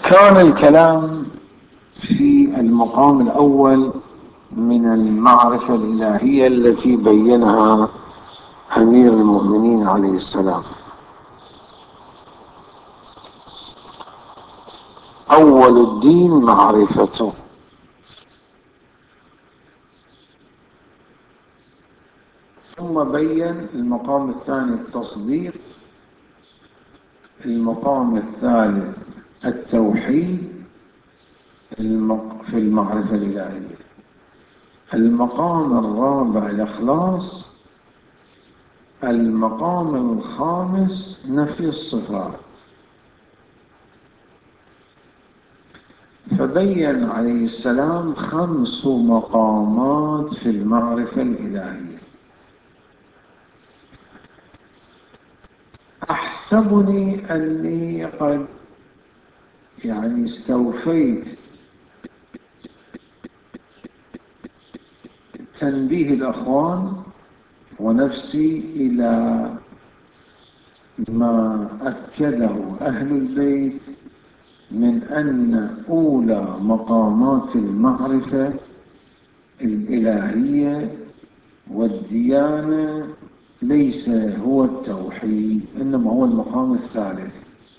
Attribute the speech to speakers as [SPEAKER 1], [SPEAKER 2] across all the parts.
[SPEAKER 1] كان الكلام في المقام الأول من المعرفة الإلهية التي بينها أمير المؤمنين عليه السلام. أول الدين معرفته، ثم بين المقام الثاني التصديق، المقام الثالث التوحيد في المعرفة الإلهية، المقام الرابع الإخلاص، المقام الخامس نفي الصفات. فبين عليه السلام 5 مقامات في المعرفة الإلهية. أحسبني أني قد استوفيت تنبيه الأخوان ونفسي إلى ما أكده أهل البيت من أن أولى مقامات المعرفة الإلهية والديانة ليس هو التوحيد، إنما هو المقام الثالث.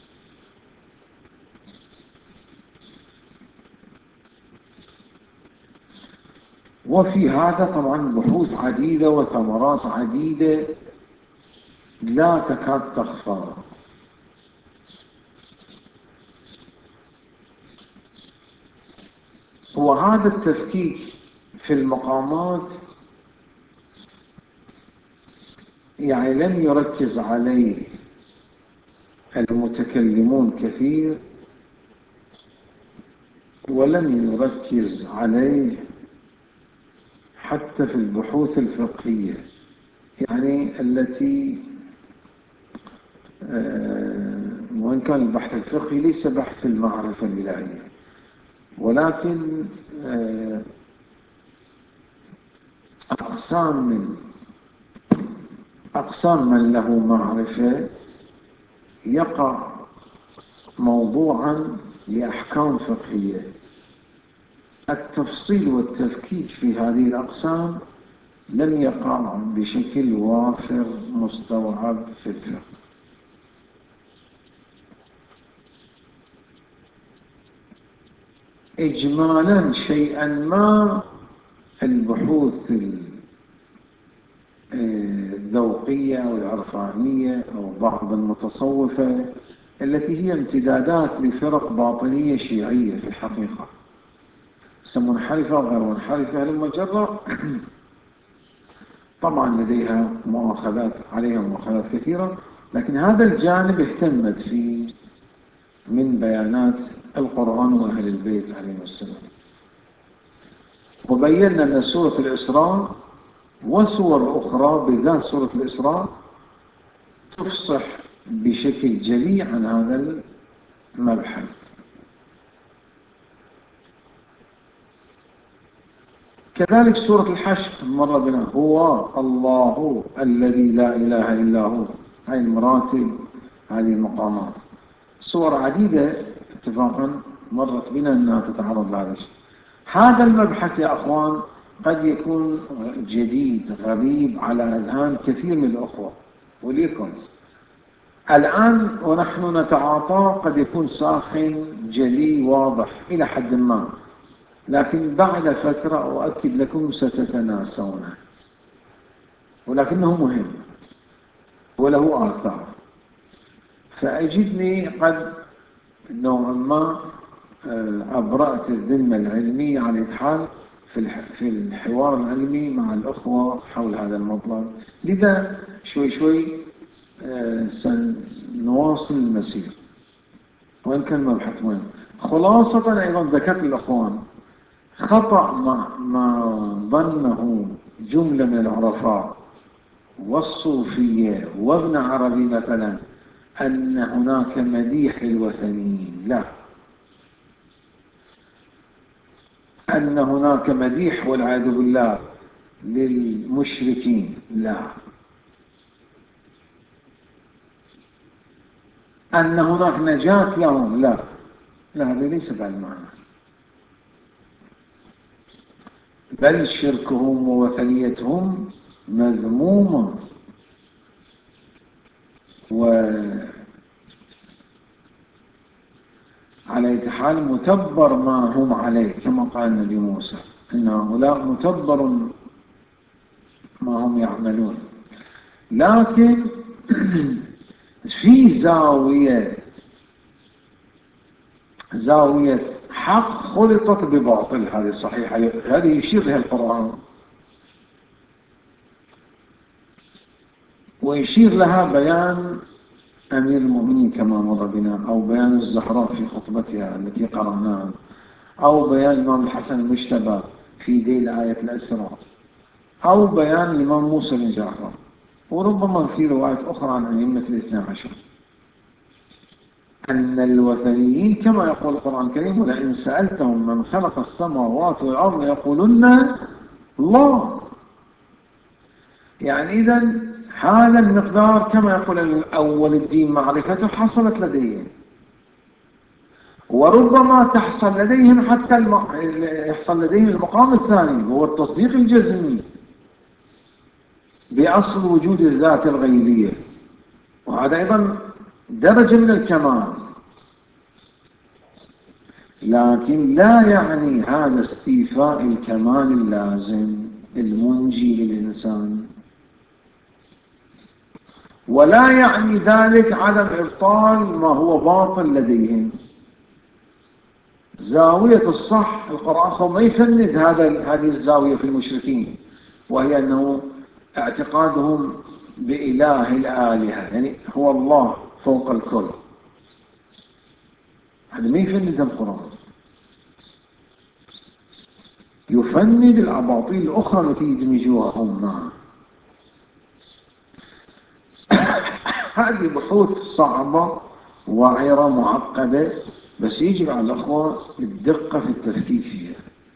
[SPEAKER 1] وفي هذا طبعا بحوث عديدة وثمرات عديدة لا تكاد تخفى. وهذا التفكيك في المقامات لم يركز عليه المتكلمون كثير، ولم يركز عليه حتى في البحوث الفقهية، التي وإن كان البحث الفقهي ليس بحث المعرفة الإلهية، ولكن أقسام من له معرفة يقع موضوعا لأحكام فقهية. التفصيل والتفكيك في هذه الأقسام لم يقع بشكل وافر مستوعب في الفقه. إجمالا شيئا ما البحوث الذوقية أو العرفانية أو بعض المتصوفة التي هي امتدادات لفرق باطنية شيعية في الحقيقة، منحرفة وغير منحرفة لما جرى، طبعا لديها عليها مؤاخذات كثيرة، لكن هذا الجانب اهتمت فيه من بيانات القرآن وأهل البيت عليهم السلام. وبينا أن سورة الإسراء وسور أخرى بذات سورة الإسراء تفصح بشكل جلي عن هذا المبحث. كذلك سورة الحشر مر بنا، هو الله الذي لا إله إلا هو، هذه المراتب، هذه المقامات. صور عديدة اتفاقا مرت بنا أنها تتعرض لهذا الشيء. هذا المبحث يا أخوان قد يكون جديد غريب على أذهان كثير من الأخوة، وليكن الآن ونحن نتعاطى قد يكون ساخن جلي واضح إلى حد ما، لكن بعد فترة أؤكد لكم ستتناسونه، ولكنه مهم وله آثار. فأجدني قد نوعا ما أبرأت الذمة العلمية على الحال في الحوار العلمي مع الأخوة حول هذا المطلب، لذا شوي شوي سنواصل المسير وإن كان مبحث مهم. خلاصة أيضا ذكرت الأخوان خطأ ما ظنه جملة من العرفاء والصوفية وابن عربي مثلا أن هناك مديح للوثنيين، لا، أن هناك مديح والعياذ بالله للمشركين، لا، أن هناك نجاة لهم، لا. لا، هذا ليس بالمعنى، بل شركهم ووثنيتهم مذمومة، وعلى أي حال متبر ما هم عليه، كما قال النبي موسى إن هؤلاء متبر ما هم يعملون. لكن في زاوية حق خلطت بباطل، هذه صحيحة، هذه يشير لها القرآن ويشير لها بيان أمير المؤمنين كما مر بنا، أو بيان الزهراء في خطبتها التي قرأناها، أو بيان الإمام الحسن المجتبى في ديل آية الأسراء، أو بيان الإمام موسى بن جعفر، وربما في رواية أخرى عن أئمة الاثنى عشر أن الوثنيين كما يقول القرآن الكريم ولئن سألتهم من خلق السماوات والأرض يقولون الله. يعني إذن هذا المقدار كما يقول أول الدين معرفته حصلت لديهم، وربما تحصل لديهم حتى يحصل لديهم المقام الثاني هو التصديق الجزمي بأصل وجود الذات الغيبية، وهذا أيضا درجة من الكمال، لكن لا يعني هذا استيفاء الكمال اللازم المنجي للإنسان، ولا يعني ذلك عدم إبطال ما هو باطل لديهم. زاوية الصح القرآن ما يفند هذه الزاوية في المشركين، وهي أنه اعتقادهم بإله الآلهة، يعني هو الله فوق الكل، هذا ما يفند القرآن، يفند الأباطيل الأخرى التي يدمجوها هم معه. هذه بحوث صعبة وعرة معقدة، بس يجب على الأخوة الدقة في التفكير فيها،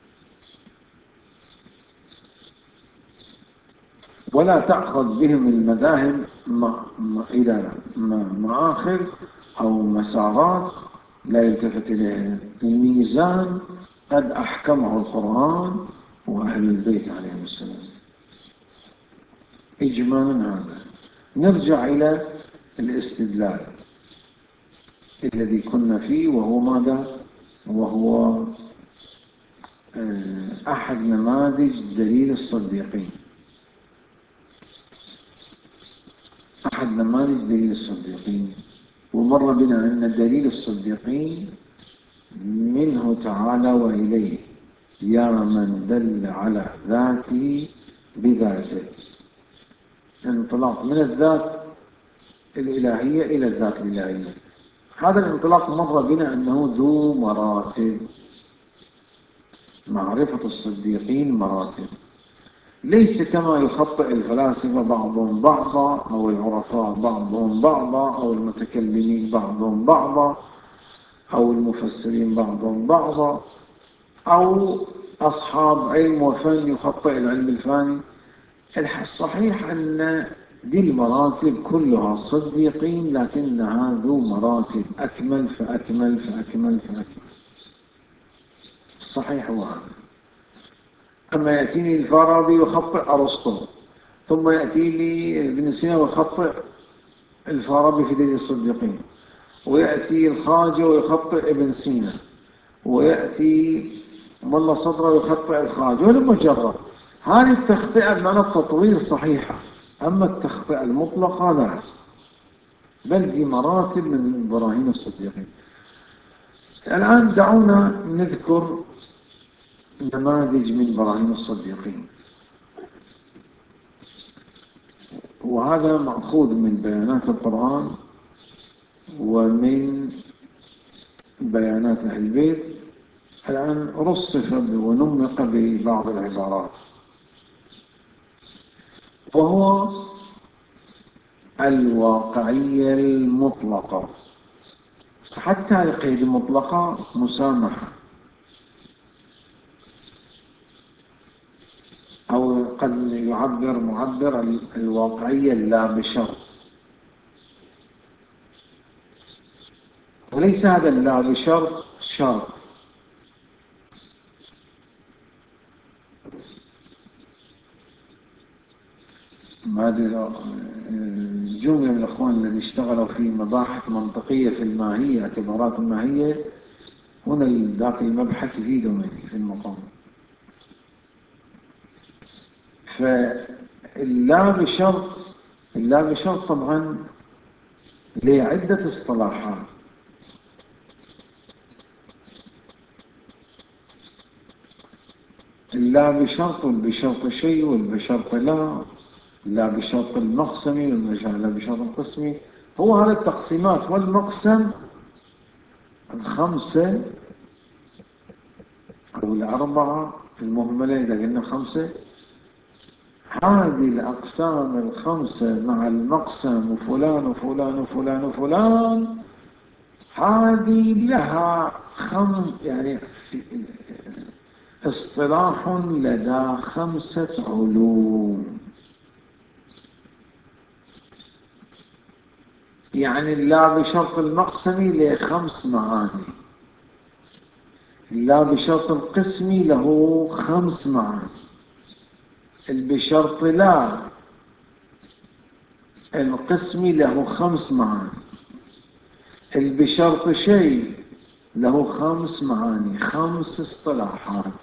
[SPEAKER 1] ولا تأخذ بهم المذاهب إلى مآخر أو مسارات لا يلتفت إليها. الميزان قد أحكمه القرآن وأهل البيت عليهم السلام. إجمالا هذا نرجع إلى الاستدلال الذي كنا فيه، وهو ماذا؟ وهو أحد نماذج دليل الصديقين. أحد نماذج دليل الصديقين، ومر بنا أن دليل الصديقين منه تعالى وإليه يا من دل على ذاته بذاته، انطلاق من الذات الإلهية إلى الذات الإلهية. هذا الانطلاق مر بنا أنه ذو مراتب، معرفة الصديقين مراتب، ليس كما يخطئ الفلاسفة بعضهم بعضا، أو العرفاء بعضهم بعضا، أو المتكلمين بعضهم بعضا، أو المفسرين بعضهم بعضا، أو أصحاب علم وفن يخطئ العلم الفاني. الصحيح أن دي المراتب كلها صديقين، لكنها ذو مراتب أكمل فأكمل فأكمل فأكمل. الصحيح هو هذا. أما يأتيني الفارابي يخطئ أرسطو، ثم يأتيني ابن سينا ويخطئ الفارابي في دليل الصديقين، ويأتي الخواجة ويخطئ ابن سينا، ويأتي ملا صدره ويخطئ الخواجة، ولما جرب هذه التخطئة بمعنى التطوير صحيحة، أما التخطئة المطلقة لا، بل دي مراتب من براهين الصديقين. الآن دعونا نذكر نماذج من براهين الصديقين، وهذا مأخوذ من بيانات القرآن ومن بيانات أهل البيت. الآن رصف ونمق ببعض العبارات، وهو الواقعية المطلقة، حتى القيد المطلقة مسامحة، أو قد يعبر معبر الواقعية اللا بشرط، وليس هذا اللا بشرط شرط. هذه جملة من الأخوان الذين اشتغلوا في مباحث منطقية في الماهية، اعتبارات الماهية، هنا ذاك المبحث يفيدهم في المقام. فاللا بشرط، اللا بشرط طبعا له عدة اصطلاحات. اللا بشرط والبشرط شيء والبشرط لا بشرط المقسمي لا بشرط القسمي. هو هذا التقسيمات والمقسم الخمسة أو الأربعة المهملة إذا قلنا خمسة، هذه الأقسام الخمسة مع المقسم وفلان وفلان وفلان وفلان، هذه لها يعني اصطلاح لدى خمسة علوم. يعني لا بشرط المقسمي له 5 معاني، لا بشرط القسمي له 5 معاني، بشرط لا القسمي له 5 معاني، بشرط شيء له 5 معاني، 5 اصطلاحات.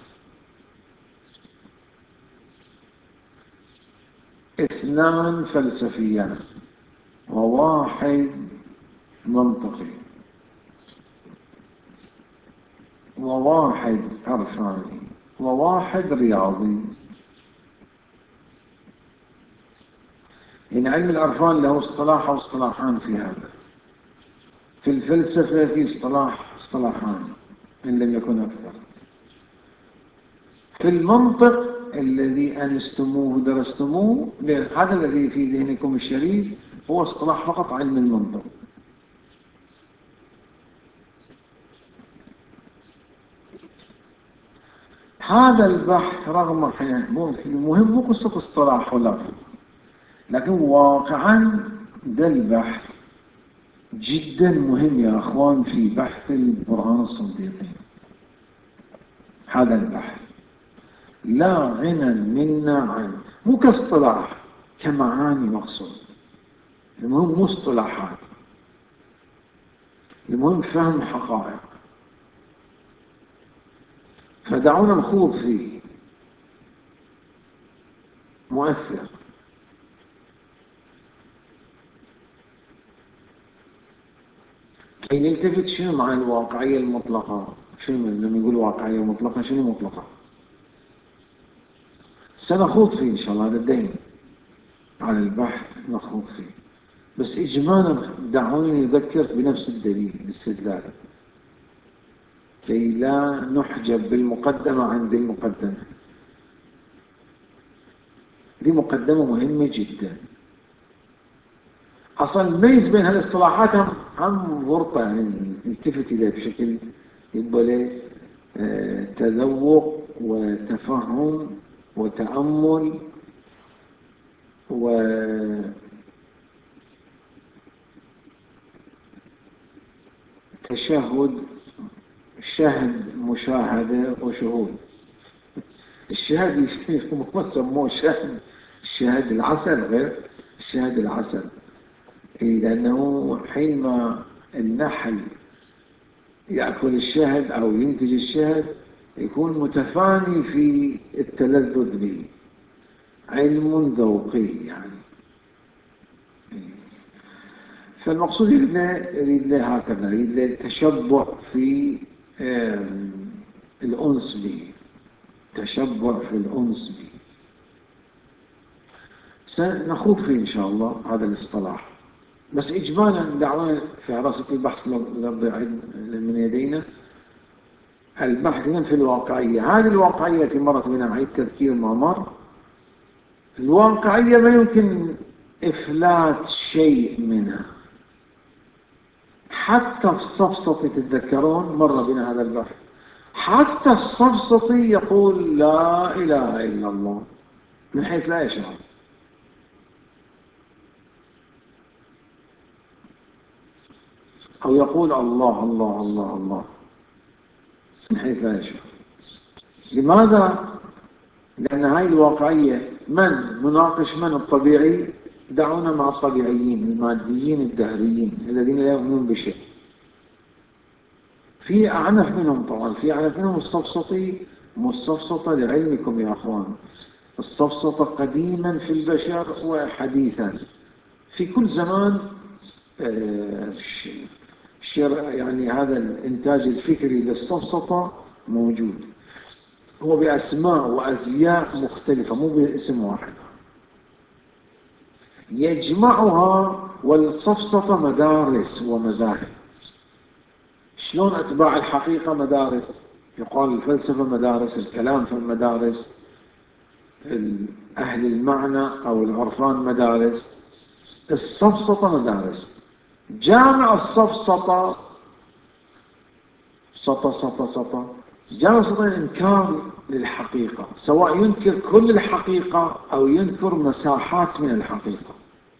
[SPEAKER 1] 2 فلسفيان و1 منطقي و1 عرفاني و1 رياضي. إن علم العرفان له اصطلاح أو اصطلاحان في هذا. في الفلسفة في اصطلاحان إن لم يكن أكثر. في المنطق الذي أنستموه ودرستموه، هذا الذي في ذهنكم الشريف هو اصطلاح فقط علم المنطق. هذا البحث رغم مهم مو قصة اصطلاح ولا، لكن واقعا ده البحث جدا مهم يا أخوان في بحث القرآن الصديقين. هذا البحث لا غنى منا عنه، مو كاصطلاح، كمعاني مقصود. المهم مو اصطلاحات، المهم فهم حقائق. فدعونا نخوض فيه، مؤثر. كي نلتفت شنو مع الواقعية المطلقة؟ شنو لما يقول واقعية مطلقة شنو مطلقة؟ سنخوض فيه إن شاء الله، هذا الدين على البحث نخوض فيه. بس إجمالا دعوني نذكر بنفس الدليل الاستدلال كي لا نحجب بالمقدمة عن ذي المقدمة. دي مقدمة مهمة جدا. أصلا نميز بين هالاصطلاحات هم ورطة، يعني نلتفت إليه بشكل يبقى له تذوق وتفهم وتأمل وتشهد، شهد مشاهدة وشهود. الشهد هم سموه شهد، الشهد العسل غير الشهد العسل. لأنه حينما النحل يأكل الشهد أو ينتج الشهد يكون متفاني في التلذذ به، علم ذوقي يعني. فالمقصود يريد له هكذا، يريد له تشبع في الأنس به، تشبع في الأنس به. سنخوض فيه إن شاء الله هذا الاصطلاح. بس إجمالا دعونا في حراسة البحث لنضيع من يدينا البحث في الواقعية. هذه الواقعية التي مرت بنا، عيد تذكير ما مر. الواقعية ما يمكن إفلات شيء منها. حتى الصفصطي تتذكرون مر بنا هذا البحث، حتى الصفصطي يقول لا إله إلا الله من حيث لا يشعر. أو يقول الله الله الله الله. من حيث لا يشعر. لماذا؟ لأن هاي الواقعية من مناقش من الطبيعي؟ دعونا مع الطبيعيين الماديين الدهريين الذين لا يؤمنون بشيء. في أعنف منهم طبعا، في أعنف منهم السفسطي. والسفسطة لعلمكم يا أخوان، السفسطة قديما في البشر وحديثا في كل زمان. يعني هذا الإنتاج الفكري للسفسطة موجود، هو بأسماء وأزياء مختلفة مو باسم واحد يجمعها. والسفسطة مدارس ومذاهب. شلون أتباع الحقيقة مدارس؟ يقال الفلسفة مدارس، الكلام في المدارس، أهل المعنى أو العرفان مدارس، السفسطة مدارس. جامع السفسطة سطة جامع السفسطة إنكار للحقيقة، سواء ينكر كل الحقيقة أو ينكر مساحات من الحقيقة.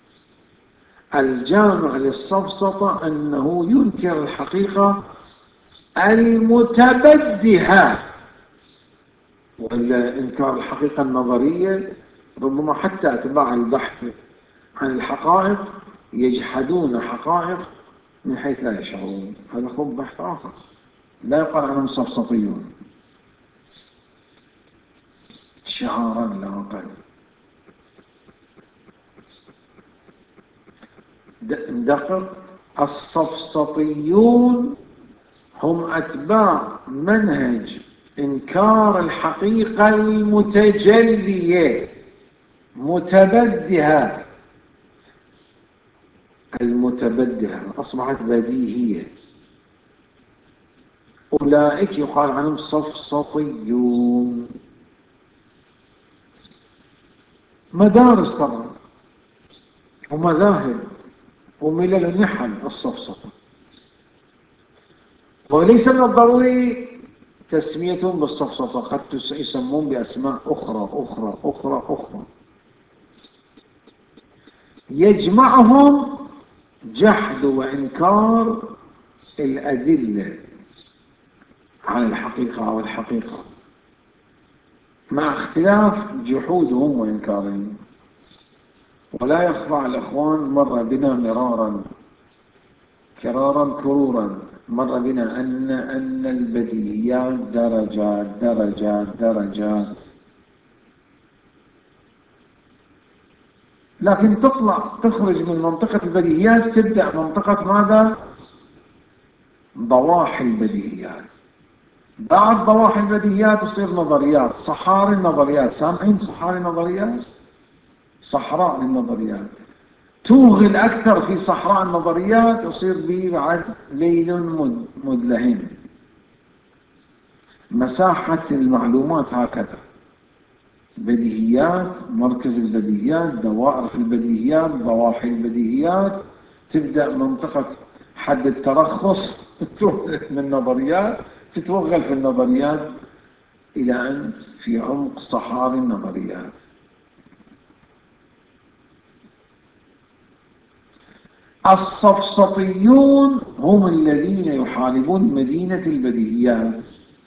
[SPEAKER 1] الجامع للسفسطة أنه ينكر الحقيقة المتبدهة، ولا إنكار الحقيقة النظرية. ربما حتى أتباع البحث عن الحقائق يجحدون حقائق من حيث لا يشعرون. هذا خب بحث آخر لا يقال عنهم سفسطيون، شعارا لا أقل. ندقق، السفسطيون هم أتباع منهج إنكار الحقيقة المتجلية متبدهة. المتبدهة أصبحت بديهية. أولئك يقال عنهم سفسطيون. مدارس طبعا ومذاهب وملل نحل السفسطة، وليس من الضروري تسميتهم بالسفسطة، قد يسمون بأسماء أخرى. يجمعهم جحد وإنكار الأدلة عن الحقيقة أو الحقيقة، مع اختلاف جحودهم وإنكارهم. ولا يخفى على الأخوان، مر بنا مرارا كرورا، مر بنا أن البديهيات درجات. لكن تخرج من منطقة البديهيات، تبدأ منطقة ماذا؟ ضواحي البديهيات. بعد ضواحي البديهيات تصير نظريات، صحاري النظريات. سامعين صحاري النظريات؟ صحراء للنظريات. توغل أكثر في صحراء النظريات يصير به بعد ليل مدلهم. مساحة المعلومات هكذا: بديهيات، مركز البديهيات، دوائر في البديهيات، ضواحي البديهيات. تبدأ منطقة حد الترخص من النظريات، تتوغل في النظريات إلى أن في عمق صحاري النظريات. السفسطيون هم الذين يحاربون مدينة البديهيات،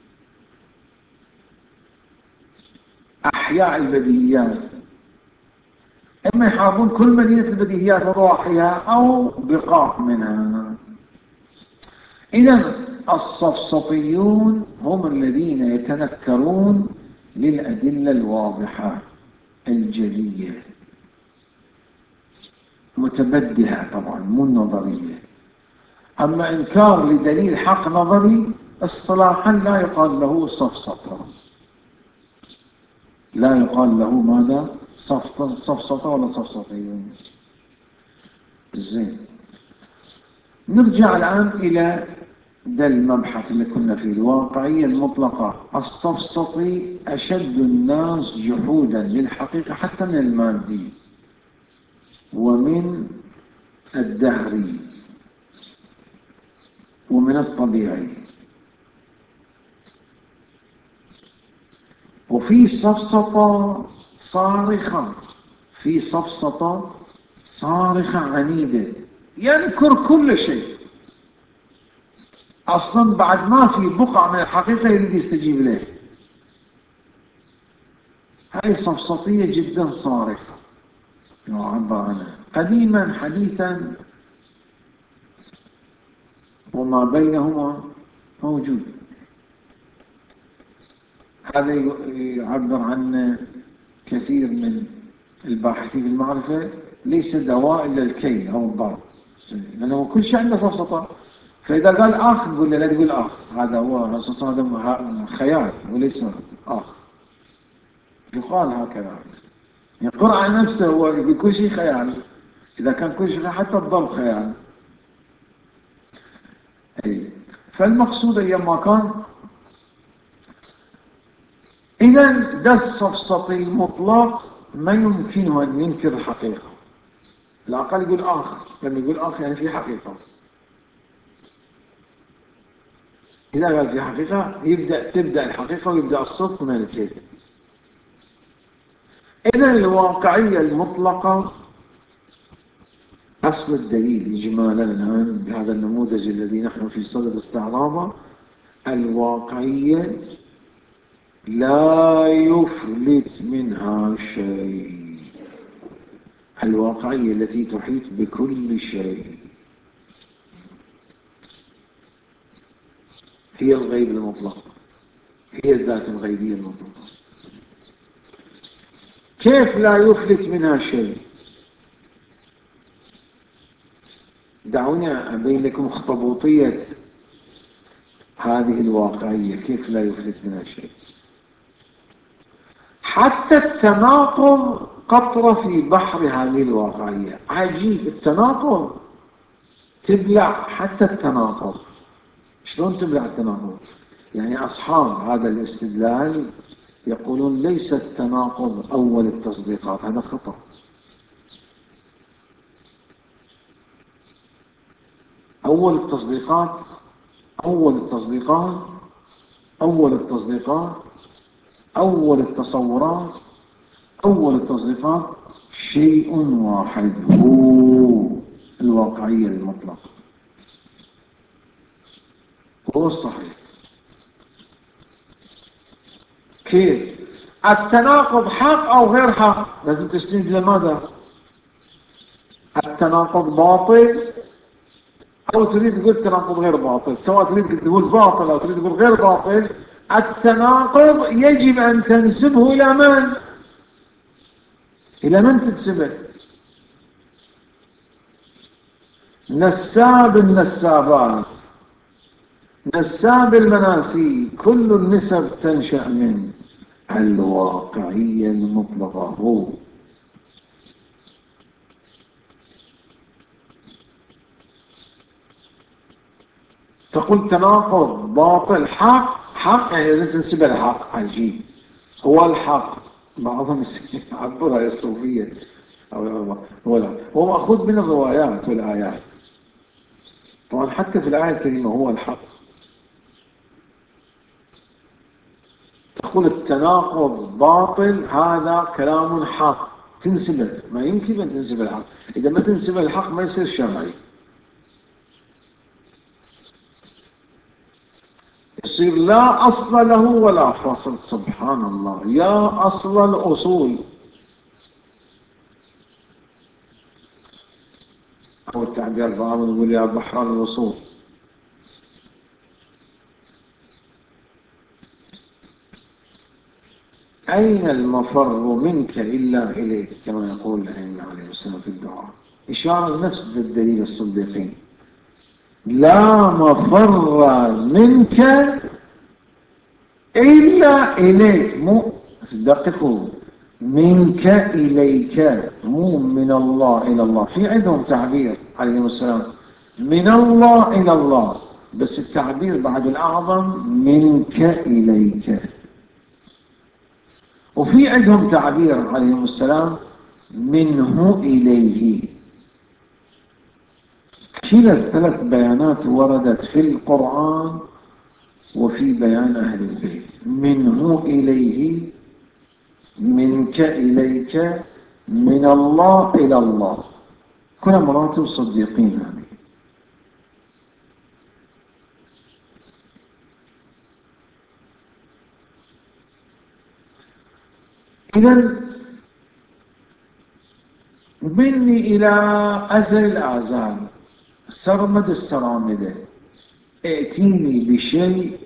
[SPEAKER 1] أحياء البديهيات. إما يحاربون كل مدينة البديهيات وضواحيها أو بقاع منها. إذن السفسطيون هم الذين يتنكرون للأدلة الواضحة الجلية، متبدهة طبعا مو النظرية. أما إنكار لدليل حق نظري اصطلاحا لا يقال له سفسطة، لا يقال له ماذا؟ سفسطة ولا سفسطيون. زين، نرجع الآن إلى ده المبحث اللي كنا فيه، الواقعية المطلقة. السفسطي أشد الناس جحودا للحقيقة حتى من المادي ومن الدهري ومن الطبيعي. وفي سفسطة صارخة، في سفسطة صارخة عنيدة، ينكر كل شيء. أصلا بعد ما في بقعة من الحقيقة يريد يستجيب له. هاي سفسطية جدا صارخة يعبر عنها قديما حديثا، وما بينهما موجود. هذا يعبر عنه كثير من الباحثين في المعرفة، ليس دواء إلا الكي أو الضرب، لأنه كل شيء عنده سفسطة. فإذا قال آخ تقول له لا تقول آخ، هذا هو هذا خيال وليس آخ، يقال هكذا. يعني القرآن نفسه هو يقول كل شيء خيال، إذا كان كل شيء حتى الضرب خيال. فالمقصود أيام ما كان، إذا ده السفسطي المطلق ما يمكنه أن ينكر الحقيقة. العقل يقول آخ، لما يقول آخ يعني في حقيقة. إذا قال في حقيقة تبدأ الحقيقة ويبدأ الصدق من الكذب. إذا الواقعية المطلقة أصل الدليل إجمالا الآن بهذا النموذج الذي نحن في صدد استعراضه. الواقعية لا يفلت منها شيء، الواقعية التي تحيط بكل شيء هي الغيب المطلق، هي الذات الغيبية المطلقة. كيف لا يفلت منها شيء؟ دعوني أبين لكم اخطبوطية هذه الواقعية، كيف لا يفلت منها شيء. حتى التناقض قطرة في بحر هذه الواقعية. عجيب التناقض، تبلع حتى التناقض. شلون تبلع التناقض؟ يعني أصحاب هذا الاستدلال يقولون ليس التناقض أول التصديقات، هذا خطأ. أول التصديقات أول التصورات، أول التصديقات شيء واحد، هو الواقعية المطلقة، هو الصحيح. كيف؟ التناقض حق أو غير حق؟ لازم تستند لماذا؟ التناقض باطل أو تريد تقول التناقض غير باطل؟ سواء تريد تقول باطل أو تريد تقول غير باطل، التناقض يجب أن تنسبه إلى من؟ إلى من تنسبه؟ نساب النسابات، نساب المناسيب، كل النسب تنشأ من الواقعية المطلقة. هو تقول تناقض باطل حق يعني لازم تنسبه لحق. عجيب، هو الحق. بعضهم يعبرها الصوفية هو مأخوذ من الروايات والآيات. طبعا حتى في الآية الكريمة هو الحق. تقول التناقض باطل، هذا كلام حق، تنسبه. ما يمكن أن تنسب الحق، إذا ما تنسب الحق ما يصير شرعي، يصير لا أصل له ولا فصل. سبحان الله، يا أصل الأصول. أو التعبير بعضهم يقول يا بحر الوصول. أين المفر منك إلا إليك، كما يقول الأئمة عليه السلام في الدعاء، إشارة لنفس الدليل الصديقين. لا مفر منك إلا إليك، مو دققوا، منك إليك، مو من الله إلى الله. في عندهم تعبير عليه السلام من الله إلى الله، بس التعبير بعد الأعظم منك إليك. وفي عندهم تعبير عليه السلام منه إليه. كلا الثلاث بيانات وردت في القرآن وفي بيان أهل البيت. منه إليه، منك إليك، من الله إلى الله، كل مراتب صديقين. يعني إذن مني إلى أزل الآزال سرمد السرامدة ائتيني بشيء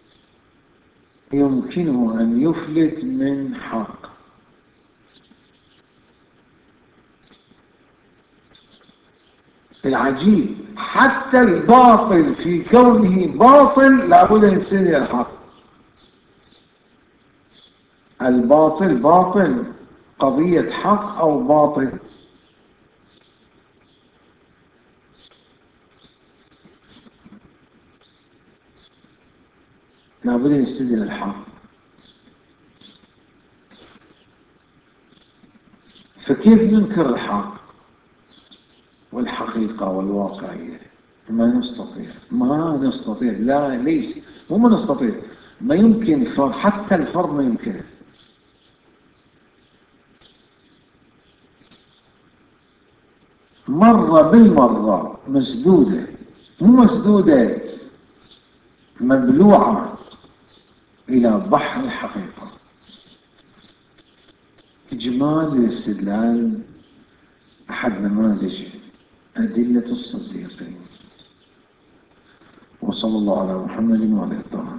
[SPEAKER 1] يمكنه أن يفلت من حق. العجيب حتى الباطل في كونه باطل لابد أن يصير إلى الحق. الباطل باطل قضية حق أو باطل. لابد أن يصير إلى الحق. فكيف ننكر الحق والحقيقة والواقعية؟ ما نستطيع لا ليس مو ما نستطيع، ما يمكن فرض، حتى الفرض ما يمكنه. مرة بالمرة مسدودة، مو مسدودة، مبلوعة إلى بحر الحقيقة. إجمال الاستدلال أحد نماذج أدلة الصديقين. وصلى الله على محمد وعلى آله.